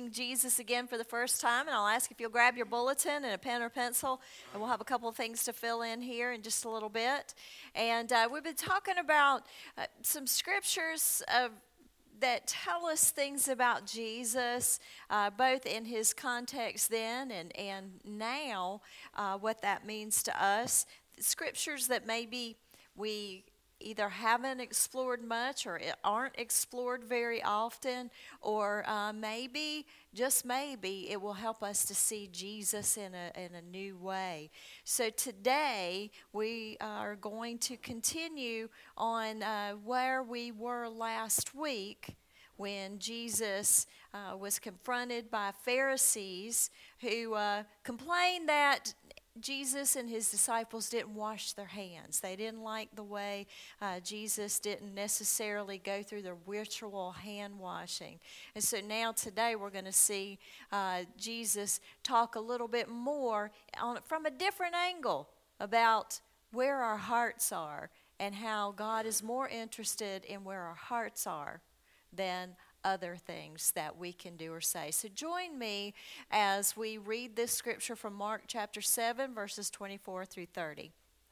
meeting Jesus again for the first time, and I'll ask if you'll grab your bulletin and a pen or pencil, and we'll have a couple of things to fill in here in just a little bit. And we've been talking about some scriptures that tell us things about Jesus, both in his context then and now, what that means to us. Scriptures that maybe we either haven't explored much or aren't explored very often, or maybe, just maybe, it will help us to see Jesus in a new way. So today we are going to continue on where we were last week when Jesus was confronted by Pharisees who complained that Jesus and his disciples didn't wash their hands. They didn't like the way Jesus didn't necessarily go through the ritual hand washing. And so now today we're going to see Jesus talk a little bit more from a different angle about where our hearts are and how God is more interested in where our hearts are than other things that we can do or say. So join me as we read this scripture from Mark chapter 7, verses 24 through 30.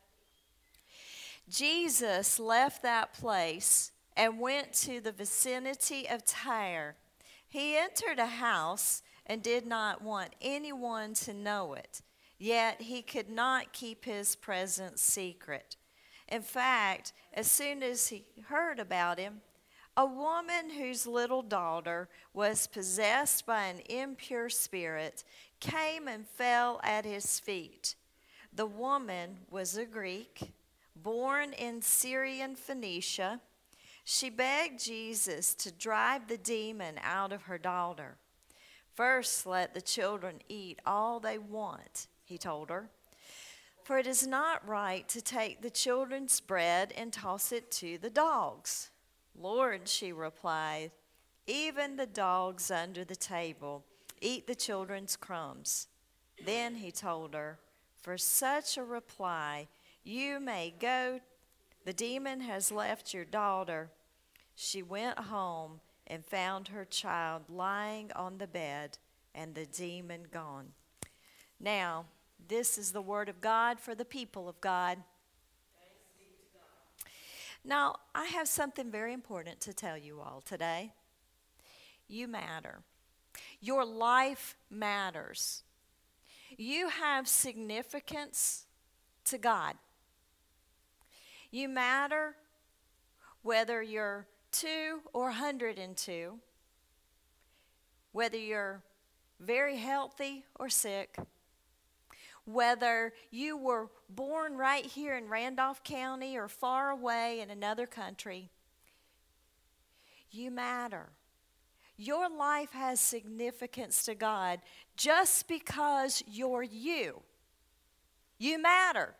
Jesus left that place and went to the vicinity of Tyre. He entered a house and did not want anyone to know it, yet he could not keep his presence secret. In fact, as soon as he heard about him, a woman whose little daughter was possessed by an impure spirit came and fell at his feet. The woman was a Greek, born in Syrian Phoenicia. She begged Jesus to drive the demon out of her daughter. "First, let the children eat all they want," he told her. "For it is not right to take the children's bread and toss it to the dogs." "Lord," she replied, "even the dogs under the table eat the children's crumbs." Then he told her, "For such a reply, you may go. The demon has left your daughter." She went home and found her child lying on the bed and the demon gone. Now, this is the word of God for the people of God. Now, I have something very important to tell you all today. You matter. Your life matters. You have significance to God. You matter whether you're 2 or 102, whether you're very healthy or sick, whether you were born right here in Randolph County or far away in another country. You matter. Your life has significance to God just because you're you. You matter.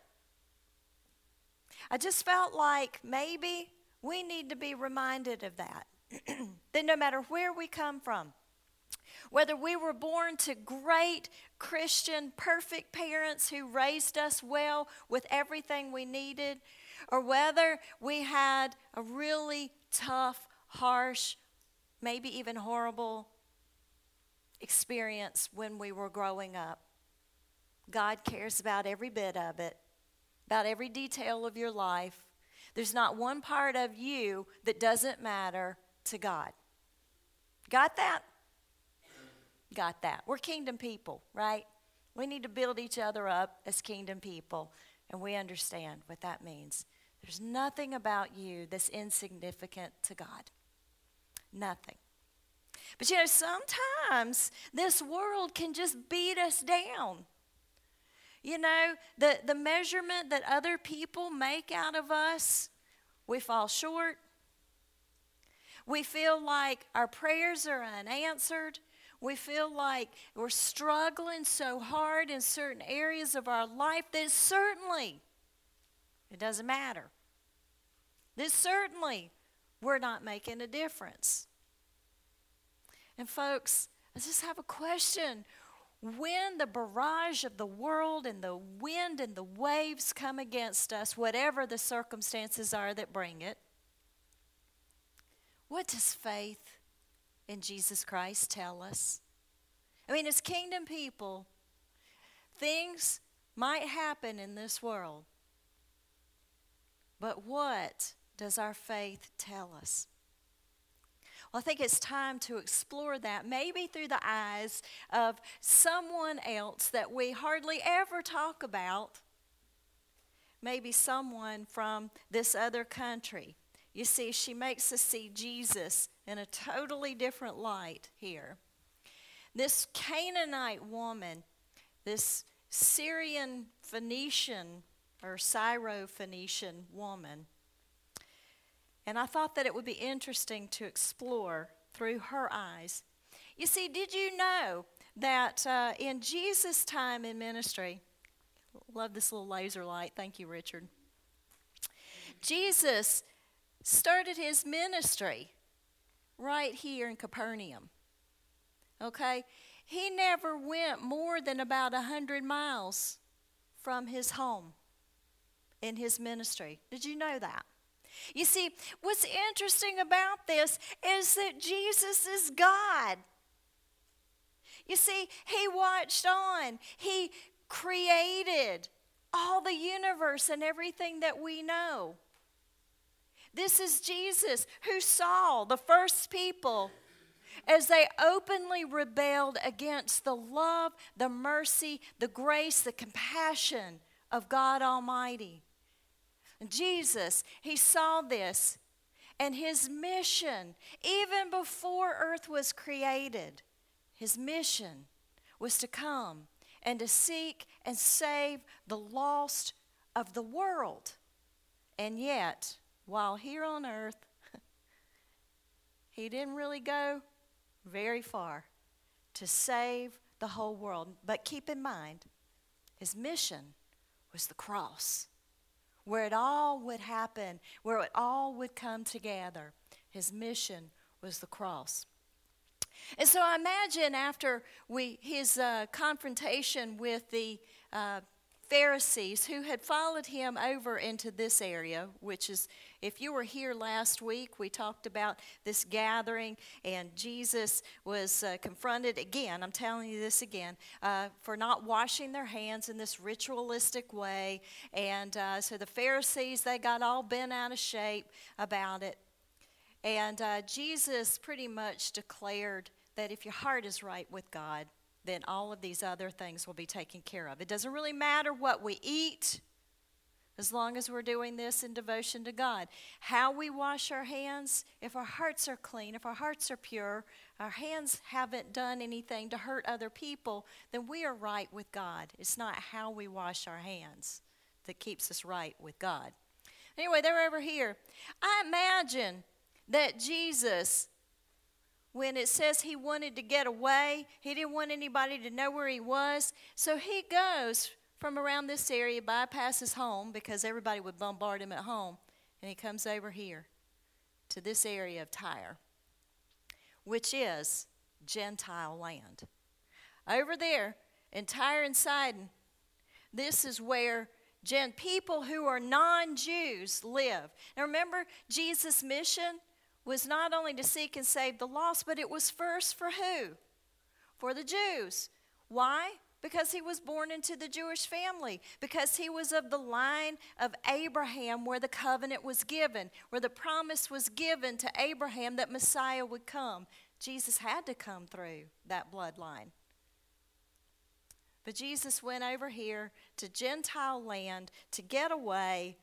I just felt like maybe we need to be reminded of that. That no matter where we come from, whether we were born to great Christian, perfect parents who raised us well with everything we needed, or whether we had a really tough, harsh, maybe even horrible experience when we were growing up, God cares about every bit of it, about every detail of your life. There's not one part of you that doesn't matter to God. Got that? Got that. We're kingdom people, right? We need to build each other up as kingdom people, and we understand what that means. There's nothing about you that's insignificant to God. Nothing. But you know, sometimes this world can just beat us down. You know, the measurement that other people make out of us, we fall short. We feel like our prayers are unanswered. We feel like we're struggling so hard in certain areas of our life that certainly it doesn't matter. That certainly we're not making a difference. And folks, I just have a question. When the barrage of the world and the wind and the waves come against us, whatever the circumstances are that bring it, what does faith in Jesus Christ tell us? I mean, as kingdom people, things might happen in this world. But what does our faith tell us? Well, I think it's time to explore that, maybe through the eyes of someone else that we hardly ever talk about. Maybe someone from this other country. You see, she makes us see Jesus in a totally different light here. This Canaanite woman, this Syrian Phoenician or Syro-Phoenician woman, and I thought that it would be interesting to explore through her eyes. You see, did you know that in Jesus' time in ministry, love this little laser light, thank you, Richard. Jesus started his ministry right here in Capernaum. Okay? He never went more than about 100 miles from his home in his ministry. Did you know that? You see, what's interesting about this is that Jesus is God. You see, he watched on. He created all the universe and everything that we know. This is Jesus who saw the first people as they openly rebelled against the love, the mercy, the grace, the compassion of God Almighty. Jesus, he saw this, and his mission, even before earth was created, his mission was to come and to seek and save the lost of the world. And yet, while here on earth, he didn't really go very far to save the whole world. But keep in mind, his mission was the cross, where it all would happen, where it all would come together. His mission was the cross. And so I imagine after his confrontation with the Pharisees who had followed him over into this area, which is, if you were here last week, we talked about this gathering, and Jesus was confronted again, I'm telling you this again, for not washing their hands in this ritualistic way. And so the Pharisees, they got all bent out of shape about it. And Jesus pretty much declared that if your heart is right with God, then all of these other things will be taken care of. It doesn't really matter what we eat, as long as we're doing this in devotion to God. How we wash our hands, if our hearts are clean, if our hearts are pure, our hands haven't done anything to hurt other people, then we are right with God. It's not how we wash our hands that keeps us right with God. Anyway, they're over here. I imagine that Jesus, when it says he wanted to get away, he didn't want anybody to know where he was. So he goes from around this area, bypasses home because everybody would bombard him at home. And he comes over here to this area of Tyre, which is Gentile land. Over there in Tyre and Sidon, this is where people who are non-Jews live. Now remember, Jesus' mission was not only to seek and save the lost, but it was first for who? For the Jews. Why? Because he was born into the Jewish family. Because he was of the line of Abraham where the covenant was given, where the promise was given to Abraham that Messiah would come. Jesus had to come through that bloodline. But Jesus went over here to Gentile land to get away,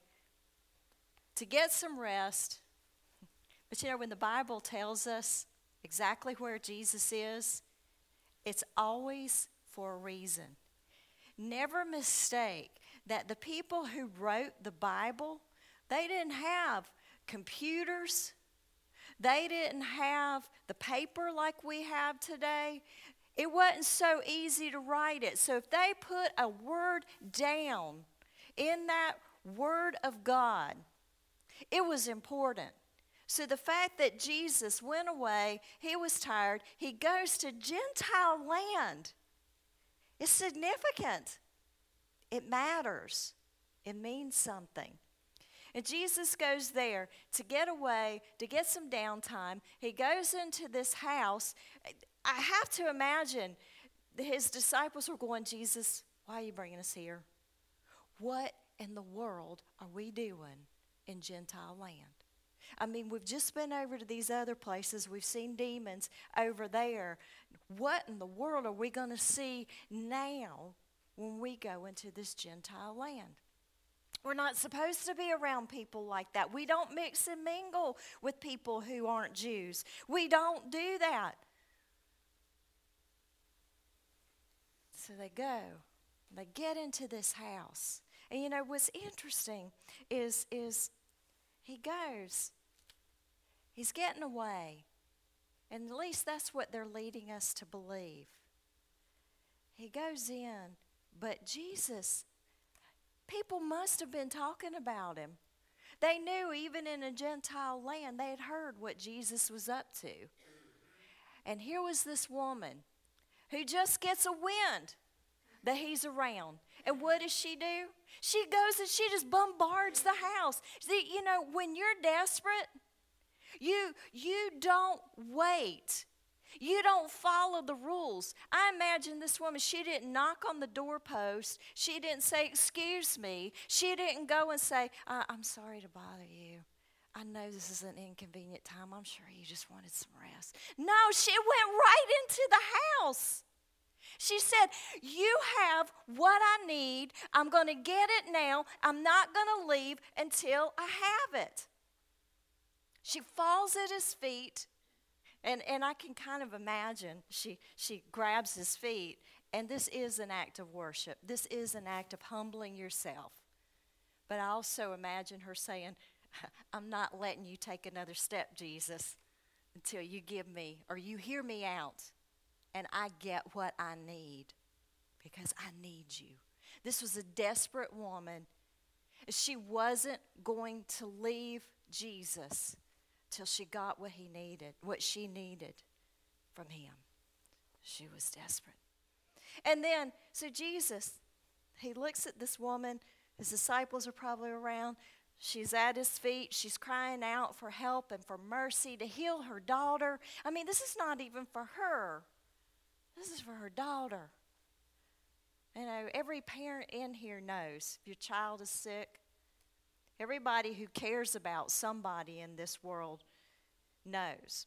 to get some rest. But you know, when the Bible tells us exactly where Jesus is, it's always for a reason. Never mistake that the people who wrote the Bible, they didn't have computers. They didn't have the paper like we have today. It wasn't so easy to write it. So if they put a word down in that Word of God, it was important. So the fact that Jesus went away, he was tired, he goes to Gentile land. It's significant. It matters. It means something. And Jesus goes there to get away, to get some downtime. He goes into this house. I have to imagine his disciples were going, Jesus, why are you bringing us here? What in the world are we doing in Gentile land? I mean, we've just been over to these other places. We've seen demons over there. What in the world are we going to see now when we go into this Gentile land? We're not supposed to be around people like that. We don't mix and mingle with people who aren't Jews. We don't do that. So they go. They get into this house. And you know, what's interesting is he goes. He's getting away. And at least that's what they're leading us to believe. He goes in, but Jesus, people must have been talking about him. They knew even in a Gentile land, they had heard what Jesus was up to. And here was this woman who just gets a wind that he's around. And what does she do? She goes and she just bombards the house. See, you know, when you're desperate, you don't wait. You don't follow the rules. I imagine this woman, she didn't knock on the doorpost. She didn't say, excuse me. She didn't go and say, I'm sorry to bother you. I know this is an inconvenient time. I'm sure you just wanted some rest. No, she went right into the house. She said, you have what I need. I'm going to get it now. I'm not going to leave until I have it. She falls at his feet, and I can kind of imagine she grabs his feet, and this is an act of worship. This is an act of humbling yourself. But I also imagine her saying, I'm not letting you take another step, Jesus, until you give me or you hear me out, and I get what I need, because I need you. This was a desperate woman. She wasn't going to leave Jesus till she got what she needed from him. She was desperate. And then, so Jesus, he looks at this woman. His disciples are probably around. She's at his feet. She's crying out for help and for mercy to heal her daughter. I mean, this is not even for her. This is for her daughter. You know, every parent in here knows if your child is sick. Everybody who cares about somebody in this world knows.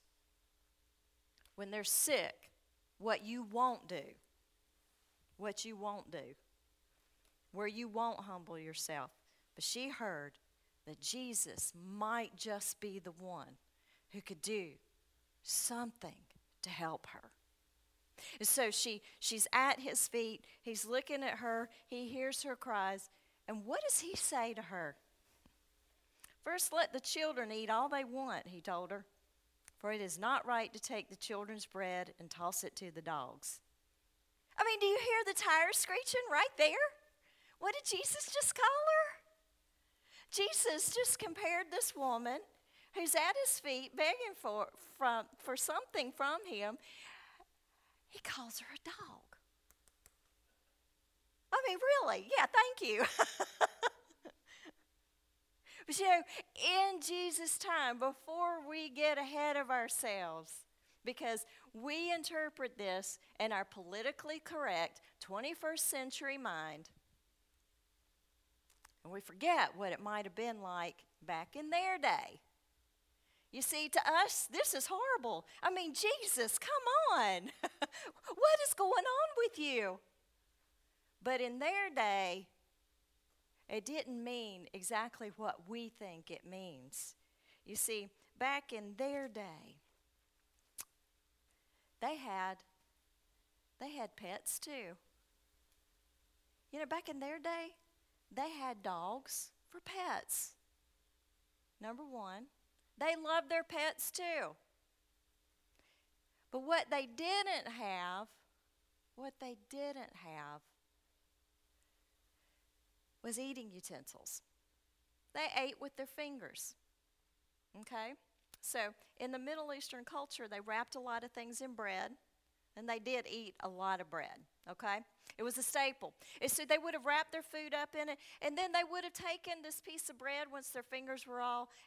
When they're sick, what you won't do. What you won't do. Where you won't humble yourself. But she heard that Jesus might just be the one who could do something to help her. And so she's at his feet. He's looking at her. He hears her cries. And what does he say to her? First, let the children eat all they want, he told her. For it is not right to take the children's bread and toss it to the dogs. I mean, do you hear the tires screeching right there? What did Jesus just call her? Jesus just compared this woman who's at his feet begging for something from him. He calls her a dog. I mean, really? Yeah, thank you. But you know, in Jesus' time, before we get ahead of ourselves, because we interpret this in our politically correct 21st century mind, and we forget what it might have been like back in their day. You see, to us, this is horrible. I mean, Jesus, come on. What is going on with you? But in their day, it didn't mean exactly what we think it means. You see, back in their day, they had pets too. You know, back in their day, they had dogs for pets. Number one, they loved their pets too. But what they didn't have was eating utensils. They ate with their fingers. Okay? So in the Middle Eastern culture, they wrapped a lot of things in bread, and they did eat a lot of bread. Okay? It was a staple. And so they would have wrapped their food up in it, and then they would have taken this piece of bread once their fingers were all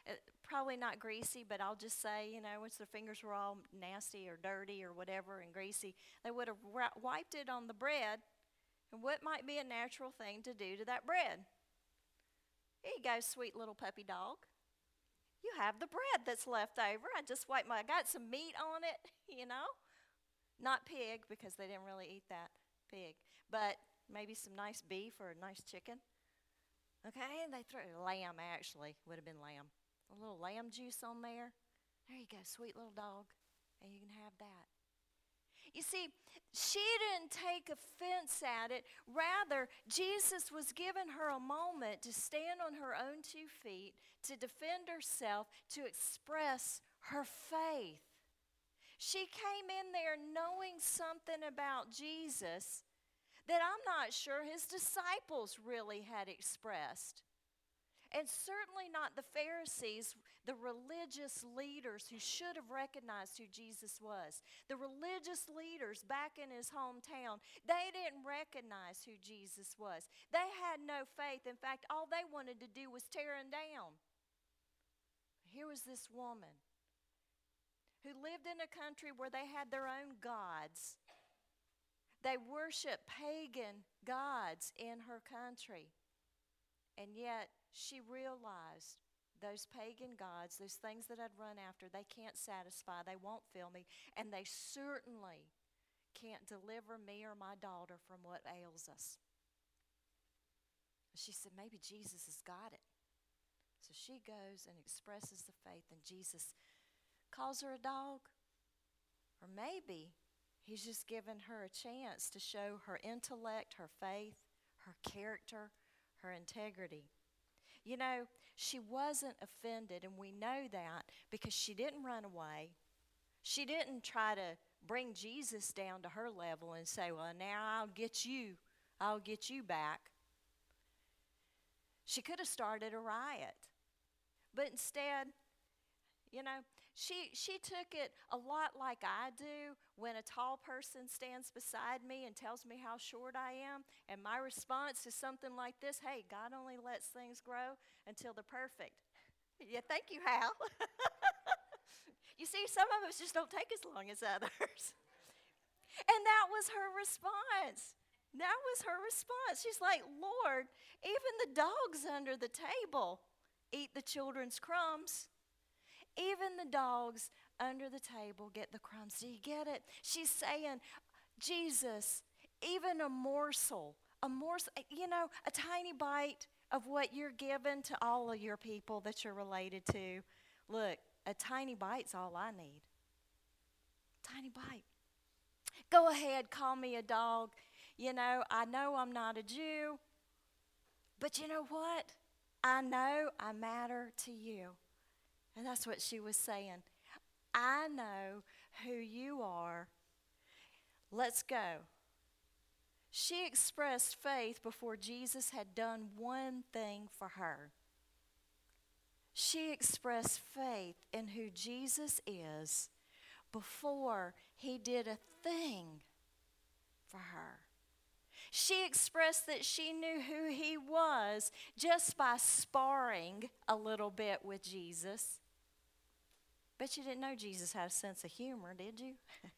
probably not greasy, but I'll just say, once their fingers were all nasty or dirty or whatever and greasy, they would have wiped it on the bread. And what might be a natural thing to do to that bread? Here you go, sweet little puppy dog. You have the bread that's left over. I got some meat on it, Not pig, because they didn't really eat that pig, but maybe some nice beef or a nice chicken. Okay, and they threw lamb, actually, would have been lamb. A little lamb juice on there. There you go, sweet little dog, and you can have that. You see, she didn't take offense at it. Rather, Jesus was giving her a moment to stand on her own 2 feet, to defend herself, to express her faith. She came in there knowing something about Jesus that I'm not sure his disciples really had expressed. And certainly not the Pharisees, the religious leaders who should have recognized who Jesus was. The religious leaders back in his hometown, they didn't recognize who Jesus was. They had no faith. In fact, all they wanted to do was tear him down. Here was this woman who lived in a country where they had their own gods. They worshiped pagan gods in her country. And yet, she realized those pagan gods, those things that I'd run after, they can't satisfy, they won't fill me, and they certainly can't deliver me or my daughter from what ails us. She said, maybe Jesus has got it. So she goes and expresses the faith, and Jesus calls her a dog. Or maybe he's just given her a chance to show her intellect, her faith, her character, her integrity. She wasn't offended, and we know that because she didn't run away. She didn't try to bring Jesus down to her level and say, well, now I'll get you back. She could have started a riot, but instead, she took it a lot like I do when a tall person stands beside me and tells me how short I am. And my response is something like this: hey, God only lets things grow until they're perfect. Yeah, thank you, Hal. You see, some of us just don't take as long as others. And that was her response. She's like, Lord, even the dogs under the table eat the children's crumbs. Even the dogs under the table get the crumbs. Do you get it? She's saying, Jesus, even a morsel, a tiny bite of what you're giving to all of your people that you're related to. Look, a tiny bite's all I need. Tiny bite. Go ahead, call me a dog. I know I'm not a Jew, but you know what? I know I matter to you. And that's what she was saying. I know who you are. Let's go. She expressed faith before Jesus had done one thing for her. She expressed faith in who Jesus is before he did a thing for her. She expressed that she knew who he was just by sparring a little bit with Jesus. Bet you didn't know Jesus had a sense of humor, did you?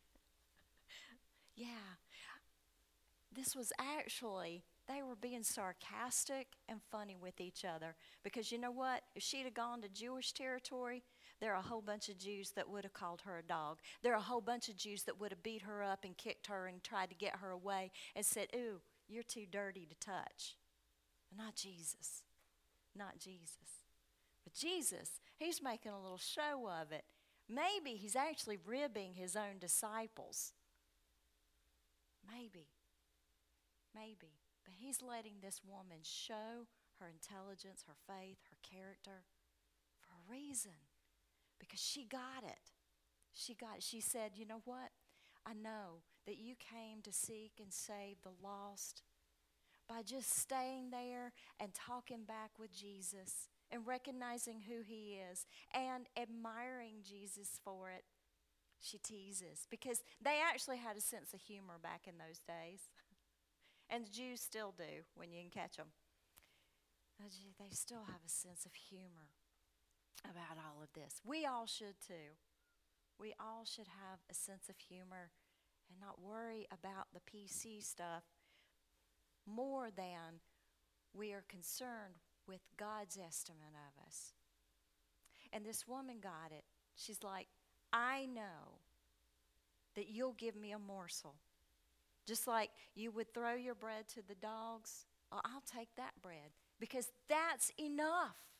Yeah. This was actually, they were being sarcastic and funny with each other. Because you know what? If she'd have gone to Jewish territory, there are a whole bunch of Jews that would have called her a dog. There are a whole bunch of Jews that would have beat her up and kicked her and tried to get her away and said, ooh, you're too dirty to touch. Not Jesus. Not Jesus. But Jesus, he's making a little show of it. Maybe he's actually ribbing his own disciples. Maybe. But he's letting this woman show her intelligence, her faith, her character for a reason. Because she got it. She said, you know what? I know that you came to seek and save the lost. By just staying there and talking back with Jesus and recognizing who he is and admiring Jesus for it, she teases. Because they actually had a sense of humor back in those days. And the Jews still do when you can catch them. They still have a sense of humor. about all of this. We all should too. We all should have a sense of humor and not worry about the PC stuff more than we are concerned with God's estimate of us. And this woman got it. She's like, I know that you'll give me a morsel. Just like you would throw your bread to the dogs, I'll take that bread because that's enough.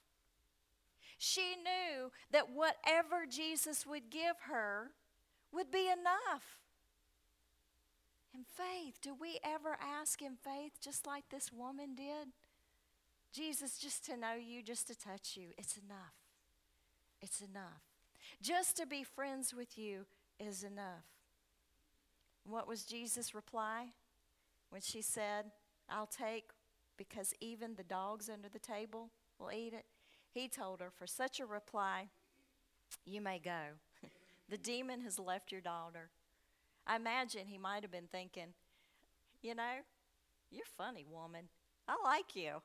She knew that whatever Jesus would give her would be enough. In faith, do we ever ask in faith just like this woman did? Jesus, just to know you, just to touch you, it's enough. It's enough. Just to be friends with you is enough. What was Jesus' reply when she said, I'll take because even the dogs under the table will eat it? He told her, for such a reply, you may go. The demon has left your daughter. I imagine he might have been thinking, you know, you're funny, woman. I like you.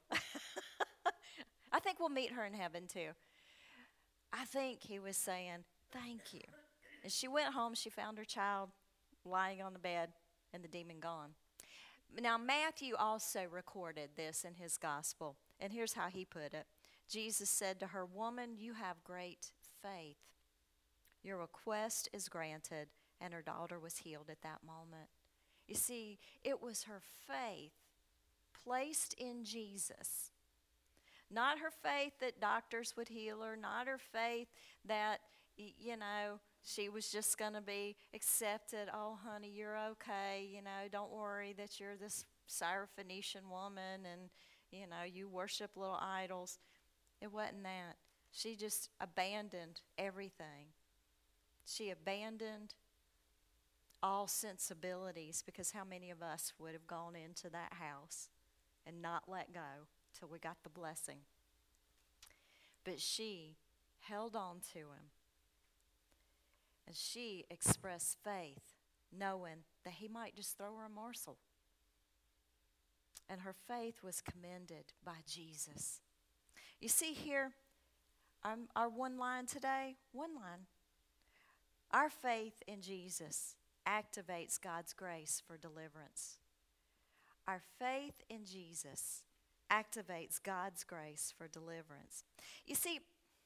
I think we'll meet her in heaven too. I think he was saying, thank you. And she went home, she found her child lying on the bed and the demon gone. Now, Matthew also recorded this in his gospel. And here's how he put it. Jesus said to her, woman, you have great faith. Your request is granted. And her daughter was healed at that moment. You see, it was her faith placed in Jesus. Not her faith that doctors would heal her. Not her faith that, she was just going to be accepted. Oh, honey, you're okay. Don't worry that you're this Syrophoenician woman and, you worship little idols. It wasn't that. She just abandoned everything. She abandoned all sensibilities, because how many of us would have gone into that house and not let go till we got the blessing? But she held on to him. And she expressed faith, knowing that he might just throw her a morsel. And her faith was commended by Jesus. You see here, our one line today, one line. Our faith in Jesus activates God's grace for deliverance. Our faith in Jesus activates God's grace for deliverance. You see,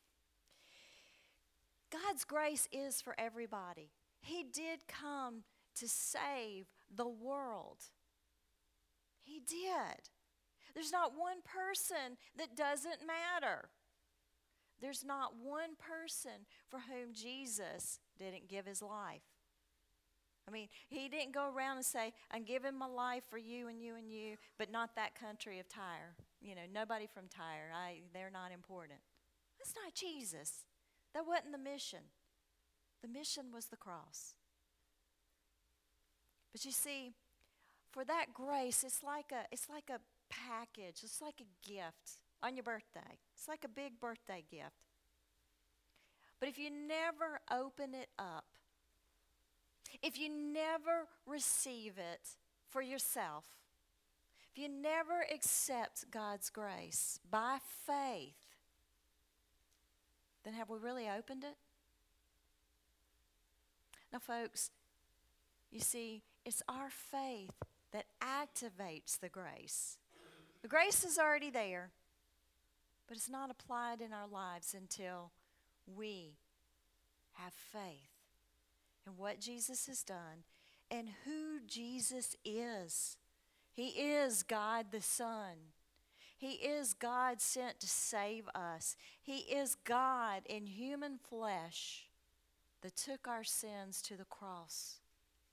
God's grace is for everybody. He did come to save the world. He did. There's not one person that doesn't matter. There's not one person for whom Jesus didn't give his life. I mean, he didn't go around and say, I'm giving my life for you and you and you, but not that country of Tyre. Nobody from Tyre. They're not important. That's not Jesus. That wasn't the mission. The mission was the cross. But you see, for that grace, it's like a package. It's like a gift on your birthday. It's like a big birthday gift. But if you never open it up, if you never receive it for yourself, if you never accept God's grace by faith, then have we really opened it? Now, folks, you see, it's our faith that activates the grace. The grace is already there, but it's not applied in our lives until we have faith in what Jesus has done and who Jesus is. He is God the Son. He is God sent to save us. He is God in human flesh that took our sins to the cross.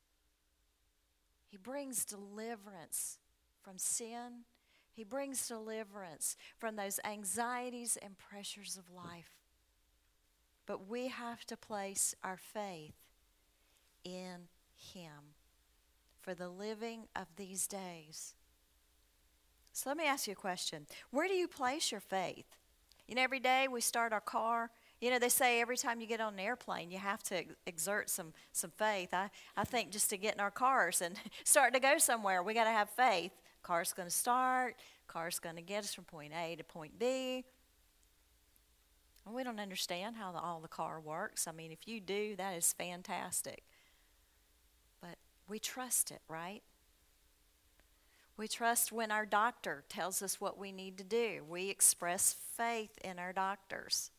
He brings deliverance from sin. He brings deliverance from those anxieties and pressures of life. But we have to place our faith in Him for the living of these days. So let me ask you a question. Where do you place your faith? Every day we start our car. They say every time you get on an airplane, you have to exert some faith. I think just to get in our cars and start to go somewhere, we got to have faith. Car's going to start. Car's going to get us from point A to point B. And we don't understand how all the car works. I mean, if you do, that is fantastic. But we trust it, right? We trust when our doctor tells us what we need to do. We express faith in our doctors.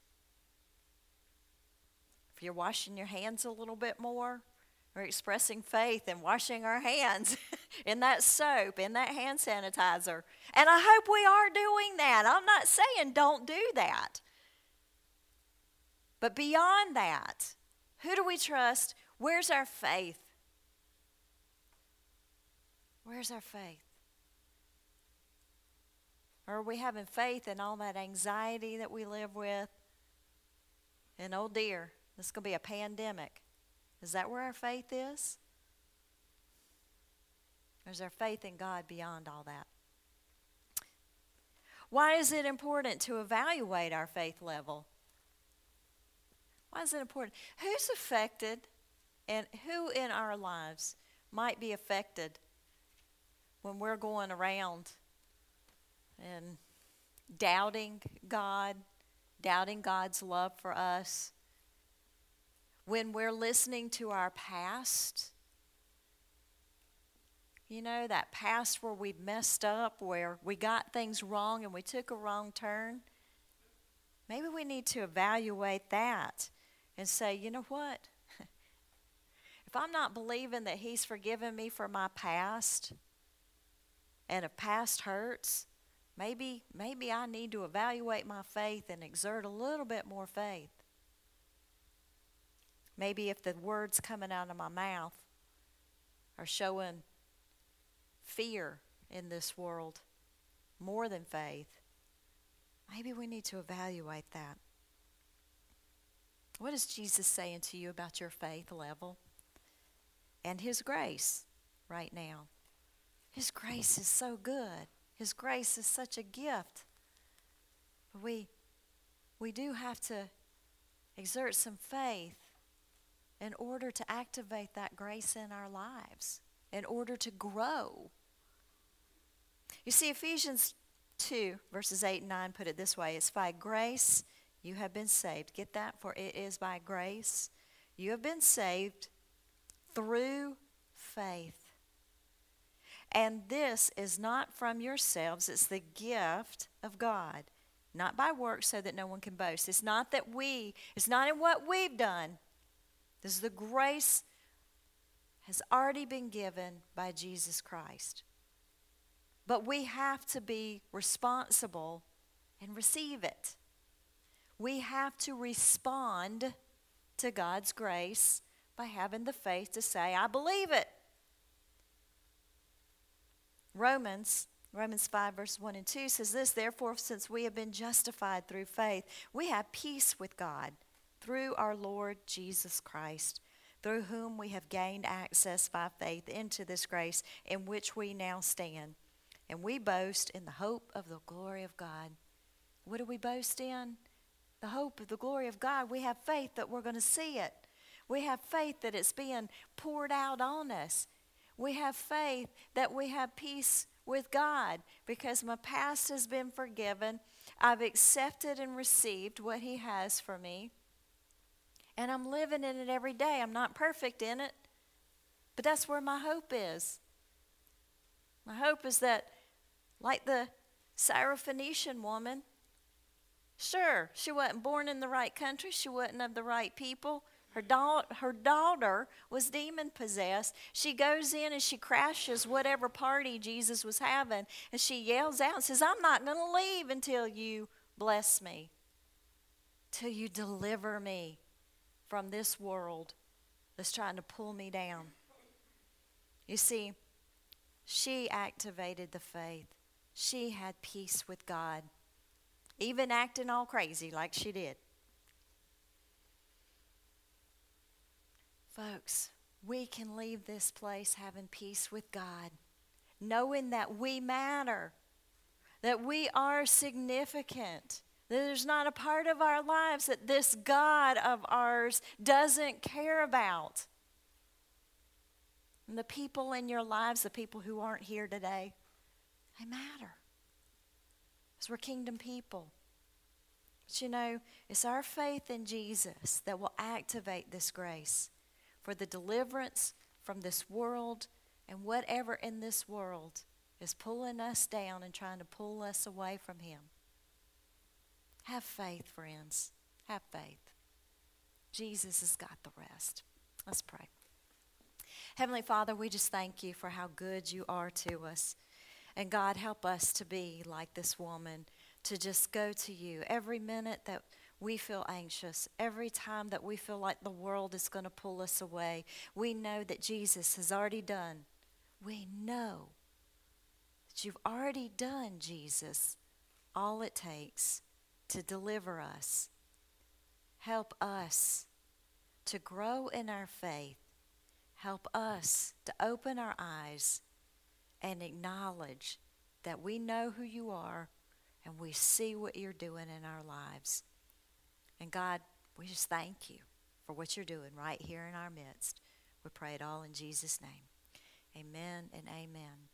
If you're washing your hands a little bit more, we're expressing faith in washing our hands in that soap, in that hand sanitizer. And I hope we are doing that. I'm not saying don't do that. But beyond that, who do we trust? Where's our faith? Where's our faith? Or are we having faith in all that anxiety that we live with? And oh dear, this is going to be a pandemic. Is that where our faith is? Or is our faith in God beyond all that? Why is it important to evaluate our faith level? Why is it important? Who's affected and who in our lives might be affected when we're going around and doubting God, doubting God's love for us? When we're listening to our past, you know, that past where we messed up, where we got things wrong and we took a wrong turn, maybe we need to evaluate that and say, you know what? If I'm not believing that He's forgiven me for my past and if past hurts, maybe I need to evaluate my faith and exert a little bit more faith. Maybe if the words coming out of my mouth are showing fear in this world more than faith, maybe we need to evaluate that. What is Jesus saying to you about your faith level and His grace right now? His grace is so good. His grace is such a gift. But we do have to exert some faith in order to activate that grace in our lives, in order to grow. You see, Ephesians 2, verses 8 and 9 put it this way. It's by grace you have been saved. Get that? For it is by grace you have been saved through faith. And this is not from yourselves. It's the gift of God, not by works so that no one can boast. It's not in what we've done. This is the grace has already been given by Jesus Christ. But we have to be responsible and receive it. We have to respond to God's grace by having the faith to say, I believe it. Romans 5, verse 1 and 2 says this, therefore, since we have been justified through faith, we have peace with God through our Lord Jesus Christ, through whom we have gained access by faith into this grace in which we now stand. And we boast in the hope of the glory of God. What do we boast in? The hope of the glory of God. We have faith that we're going to see it. We have faith that it's being poured out on us. We have faith that we have peace with God because my past has been forgiven. I've accepted and received what He has for me. And I'm living in it every day. I'm not perfect in it, but that's where my hope is. My hope is that, like the Syrophoenician woman, sure, she wasn't born in the right country. She wasn't of the right people. Her daughter was demon-possessed. She goes in and she crashes whatever party Jesus was having, and she yells out and says, I'm not going to leave until you bless me, till you deliver me from this world that's trying to pull me down. You see, she activated the faith. She had peace with God, even acting all crazy like she did. Folks, we can leave this place having peace with God, knowing that we matter, that we are significant, that there's not a part of our lives that this God of ours doesn't care about. And the people in your lives, the people who aren't here today, they matter. Because we're kingdom people. But you know, it's our faith in Jesus that will activate this grace for the deliverance from this world and whatever in this world is pulling us down and trying to pull us away from Him. Have faith, friends. Have faith. Jesus has got the rest. Let's pray. Heavenly Father, we just thank you for how good you are to us. And God, help us to be like this woman, to just go to you every minute that we feel anxious, every time that we feel like the world is going to pull us away. We know that Jesus has already done. We know that you've already done, Jesus, all it takes to deliver us. Help us to grow in our faith. Help us to open our eyes and acknowledge that we know who you are and we see what you're doing in our lives. And God, we just thank you for what you're doing right here in our midst. We pray it all in Jesus' name. Amen and amen.